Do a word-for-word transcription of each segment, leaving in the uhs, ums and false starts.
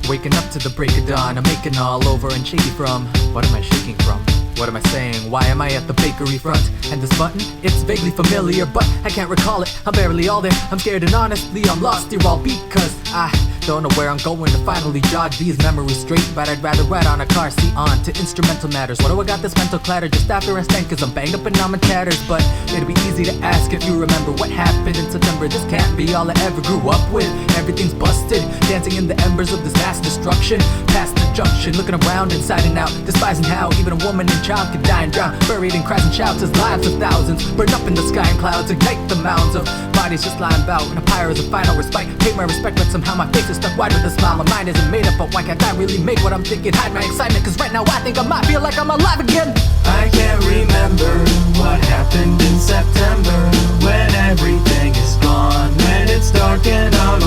Waking up to the break of dawn, I'm making all over and shaky from. What am I shaking from? What am I saying? Why am I at the bakery front? And this button? It's vaguely familiar, but I can't recall it. I'm barely all there. I'm scared and honestly I'm lost here all because I don't know where I'm going to finally jog these memories straight. But I'd rather ride on a car seat on to instrumental matters. What do I got this mental clatter just after I stand? Cause I'm banged up and I'm in tatters. But it'd be easy to ask if you remember what happened in September. This can't be all I ever grew up with. Everything's busted, dancing in the embers of this mass destruction. Past the junction, looking around inside and out, despising how even a woman and child could die and drown, buried in cries and shouts as lives of thousands burn up in the sky and clouds, ignite the mounds of bodies just lying about. And a pyre is a final respite. Pay my respect, but somehow my face is stuck wide with a smile. My mind isn't made up, but why can't I really make what I'm thinking? Hide my excitement, cause right now I think I might feel like I'm alive again. I can't remember what happened in September, when everything is gone, when it's dark and I'm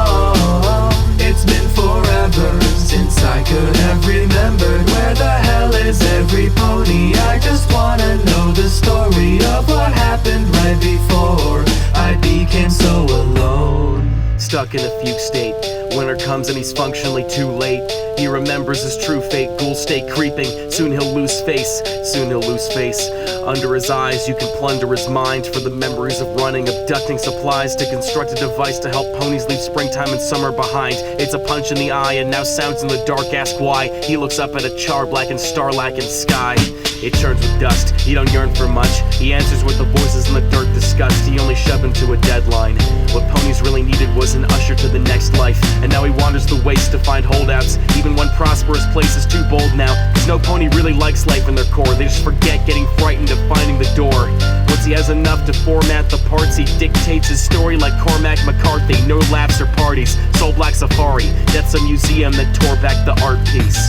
alone. It's been forever since I could have remembered. Where the hell is every pony? I just wanna know the story of what happened right before I became so alone. Stuck in a fugue state, winter comes and he's functionally too late. He remembers his true fate, ghouls stay creeping. Soon he'll lose face, soon he'll lose face. Under his eyes you can plunder his mind for the memories of running, abducting supplies to construct a device to help ponies leave springtime and summer behind. It's a punch in the eye and now sounds in the dark ask why. He looks up at a char-blackened, star-lackened sky. It churns with dust, he don't yearn for much. He answers with the voices in the dirt disgust. He only shoved him to a deadline. What ponies really needed was an usher to the next life. And now he wanders the waste to find holdouts. Even one prosperous place is too bold now, cause no pony really likes life in their core. They just forget getting frightened of finding the door. Once he has enough to format the parts, he dictates his story like Cormac McCarthy. No laughs or parties, Soul Black Safari. That's a museum that tore back the art piece.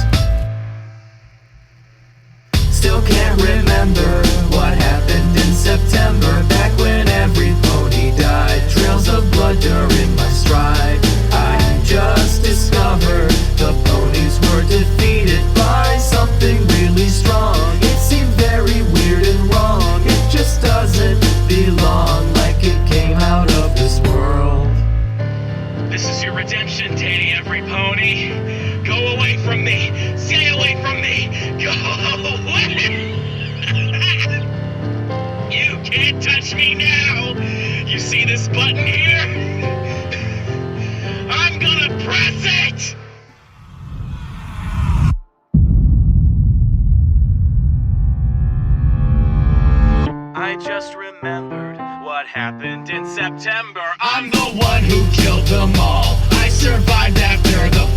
Still can't remember what happened in September, back when every pony died. Trails of blood during my stride. I just discovered the ponies were defeated by something really strong. It seemed very weird and wrong. It just doesn't belong, like it came out of this world. This is your redemption day, every pony. Go away from me. Stay away from me. Go away. You can't touch me now. You see this button here? I'm gonna press it. I just remembered what happened in September. I'm the one who killed them all. I survived after the